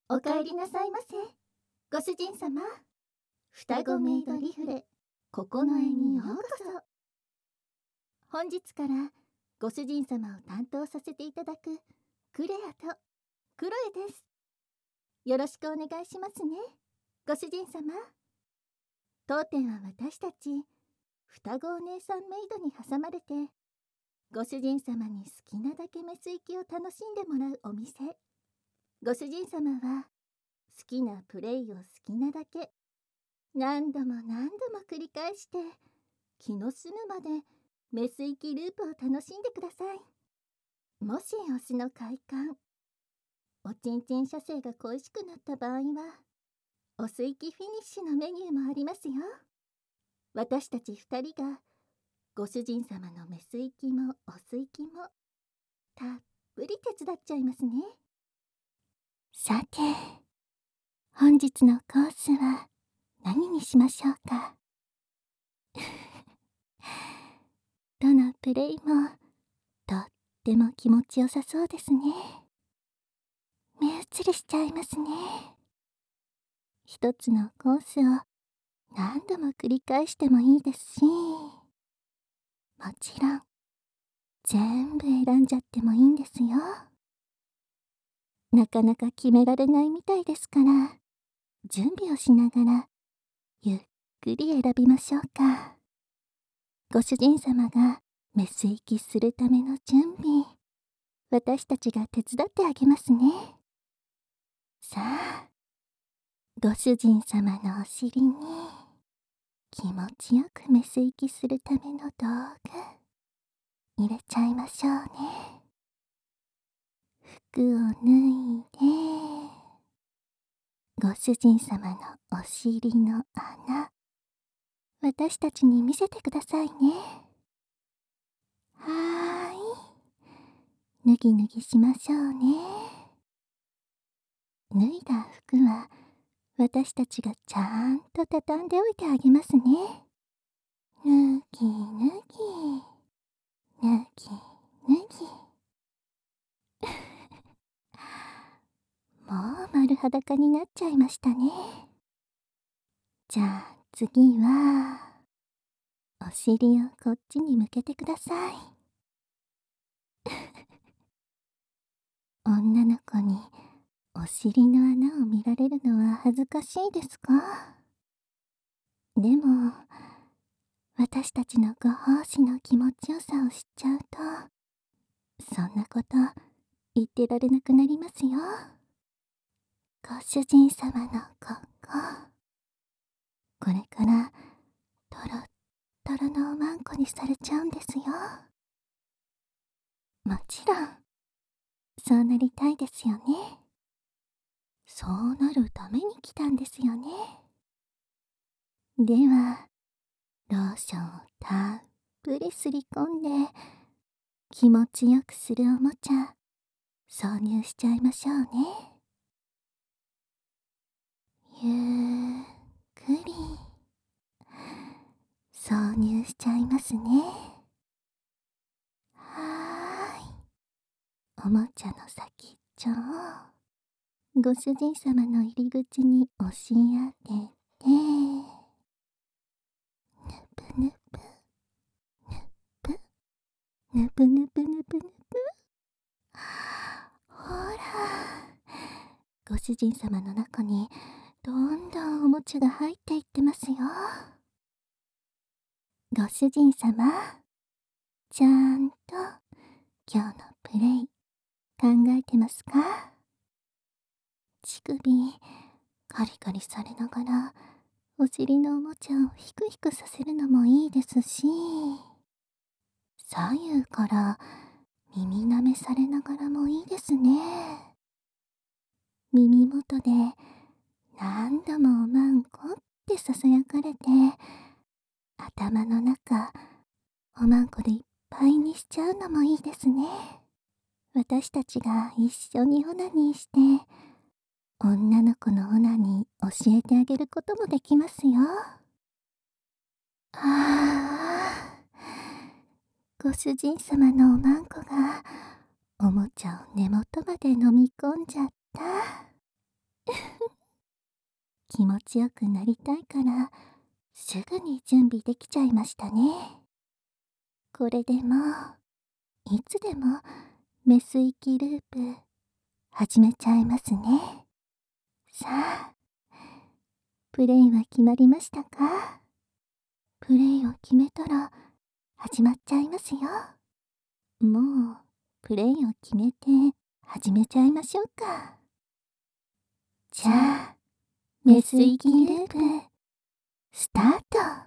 おかえりなさいませ。ご主人様、双子メイドリフレ、ここの絵にようこそ。本日からご主人様を担当させていただくクレアとクロエです。よろしくお願いしますね、ご主人様。当店は私たち双子お姉さんメイドに挟まれて、ご主人様に好きなだけメス行きを楽しんでもらうお店。ご主人様は好きなプレイを好きなだけ何度も何度も繰り返して気の済むまでメス行きループを楽しんでください。もしオスの快感、おちんちん射精が恋しくなった場合はオス行きフィニッシュのメニューもありますよ。私たち2人がご主人様のメス行きもオス行きもたっぷり手伝っちゃいますね。さて、本日のコースは何にしましょうか。どのプレイもとっても気持ちよさそうですね。目移りしちゃいますね。一つのコースを何度も繰り返してもいいですし、もちろん全部選んじゃってもいいんですよ。なかなか決められないみたいですから、準備をしながらゆっくり選びましょうか。ご主人様がメス行きするための準備、私たちが手伝ってあげますね。さあ、ご主人様のお尻に気持ちよくメス行きするための道具入れちゃいましょうね。服を脱いで、ご主人様のお尻の穴、私たちに見せてくださいね。はーい、脱ぎ脱ぎしましょうね。脱いだ服は私たちがちゃんと畳んでおいてあげますね。脱ぎ脱ぎ脱ぎ脱ぎもう丸裸になっちゃいましたね。じゃあ次はお尻をこっちに向けてください。女の子にお尻の穴を見られるのは恥ずかしいですか？でも私たちのご奉仕の気持ちよさを知っちゃうと、そんなこと言ってられなくなりますよ。ご主人様のこれからトロットロのおまんこにされちゃうんですよ。もちろんそうなりたいですよね。そうなるために来たんですよね。ではローションをたっぷりすり込んで気持ちよくするおもちゃ挿入しちゃいましょうね。ゆっくり挿入しちゃいますね。はーい、おもちゃの先っちょをご主人様の入り口に押し当てて、ぬぷぬぷぬぷぬぷぬぷぬぷ。ほら、ご主人様の中にどんどんおもちゃが入っていってますよ。ご主人様、ちゃんと今日のプレイ考えてますか？乳首カリカリされながらお尻のおもちゃをヒクヒクさせるのもいいですし、左右から耳舐めされながらもいいですね。耳元で何度もおまんこってささやかれて、頭の中おまんこでいっぱいにしちゃうのもいいですね。私たちが一緒にオナニーして女の子のオナニー教えてあげることもできますよ。ああ、ご主人様のおまんこがおもちゃを根元まで飲み込んじゃった。 気持ちよくなりたいからすぐに準備できちゃいましたね。これでもいつでもメス息ループ始めちゃいますね。さあ、プレイは決まりましたか？プレイを決めたら始まっちゃいますよ。もうプレイを決めて始めちゃいましょうか。じゃあメス息ループスタート。